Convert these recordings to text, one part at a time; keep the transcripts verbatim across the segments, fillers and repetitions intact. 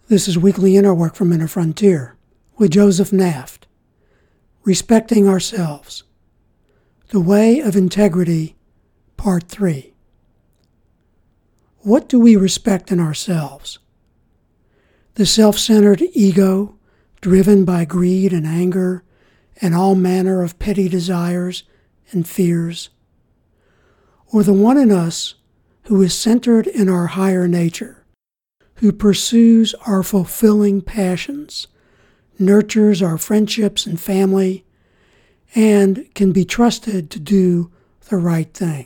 This is Weekly Inner Work from Inner Frontier with Joseph Naft. Respecting Ourselves. The Way of Integrity, Part three. What do we respect in ourselves? The self-centered ego, driven by greed and anger and all manner of petty desires and fears? Or the one in us who is centered in our higher nature, who pursues our fulfilling passions, nurtures our friendships and family, and can be trusted to do the right thing?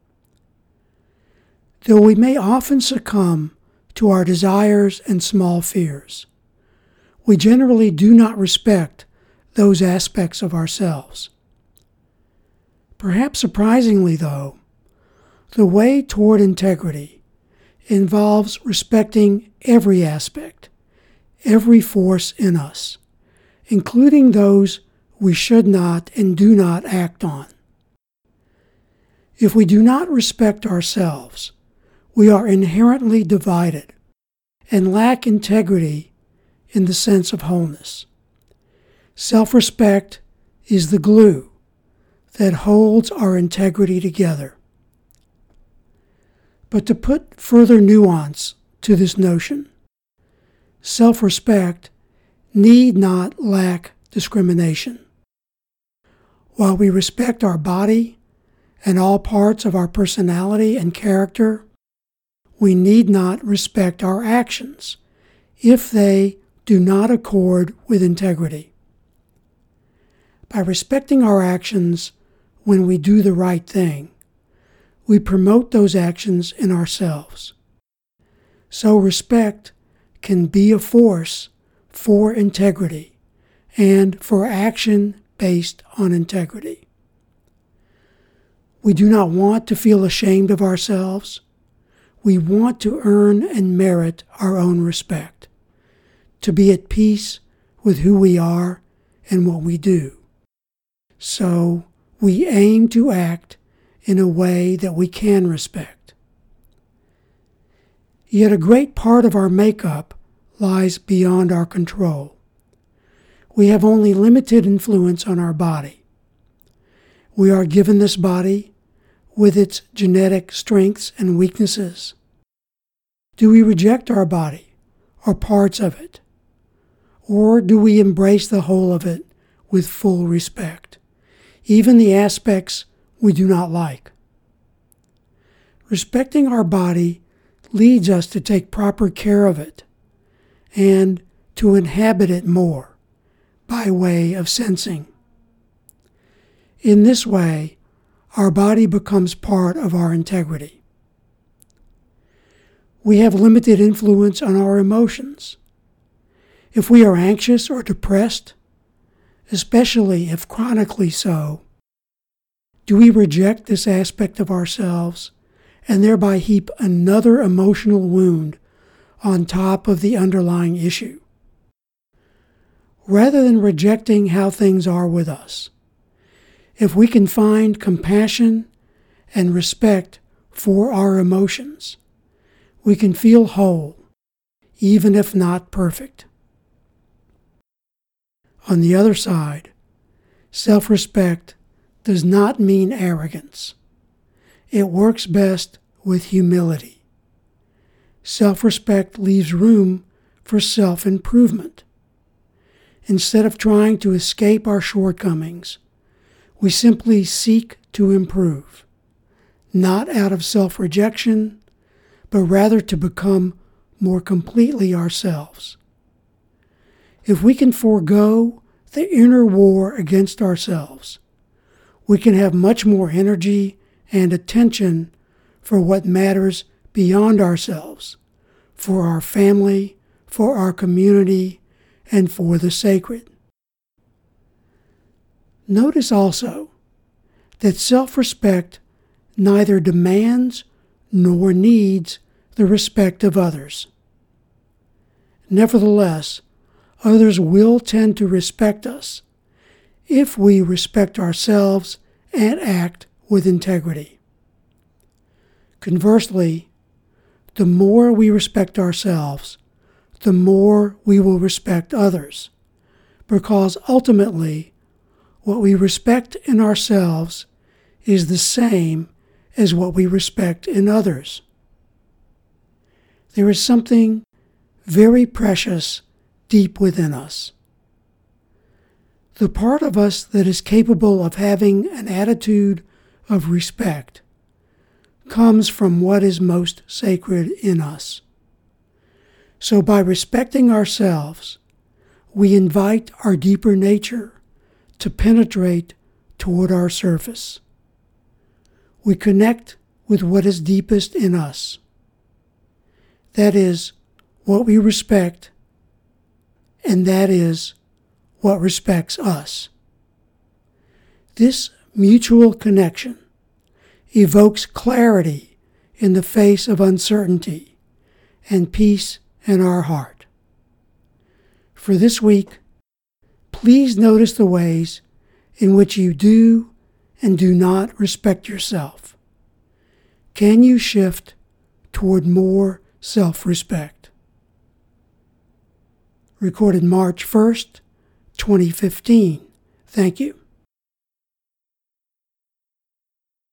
Though we may often succumb to our desires and small fears, we generally do not respect those aspects of ourselves. Perhaps surprisingly, though, the way toward integrity involves respecting every aspect, every force in us, including those we should not and do not act on. If we do not respect ourselves, we are inherently divided and lack integrity in the sense of wholeness. Self-respect is the glue that holds our integrity together. But to put further nuance to this notion, self-respect need not lack discrimination. While we respect our body and all parts of our personality and character, we need not respect our actions if they do not accord with integrity. By respecting our actions when we do the right thing, we promote those actions in ourselves. So respect can be a force for integrity and for action based on integrity. We do not want to feel ashamed of ourselves. We want to earn and merit our own respect, to be at peace with who we are and what we do. So we aim to act in a way that we can respect. Yet a great part of our makeup lies beyond our control. We have only limited influence on our body. We are given this body with its genetic strengths and weaknesses. Do we reject our body or parts of it? Or do we embrace the whole of it with full respect, even the aspects we do not like? Respecting our body leads us to take proper care of it and to inhabit it more by way of sensing. In this way, our body becomes part of our integrity. We have limited influence on our emotions. If we are anxious or depressed, especially if chronically so, do we reject this aspect of ourselves and thereby heap another emotional wound on top of the underlying issue? Rather than rejecting how things are with us, if we can find compassion and respect for our emotions, we can feel whole, even if not perfect. On the other side, self-respect does not mean arrogance. It works best with humility. Self-respect leaves room for self-improvement. Instead of trying to escape our shortcomings, we simply seek to improve, not out of self-rejection, but rather to become more completely ourselves. If we can forego the inner war against ourselves, we can have much more energy and attention for what matters beyond ourselves, for our family, for our community, and for the sacred. Notice also that self-respect neither demands nor needs the respect of others. Nevertheless, others will tend to respect us if we respect ourselves and act with integrity. Conversely, the more we respect ourselves, the more we will respect others, because ultimately, what we respect in ourselves is the same as what we respect in others. There is something very precious deep within us. The part of us that is capable of having an attitude of respect comes from what is most sacred in us. So by respecting ourselves, we invite our deeper nature to penetrate toward our surface. We connect with what is deepest in us. That is what we respect, and that is what respects us. This mutual connection evokes clarity in the face of uncertainty and peace in our heart. For this week, please notice the ways in which you do and do not respect yourself. Can you shift toward more self-respect? Recorded March first, twenty fifteen. Thank you.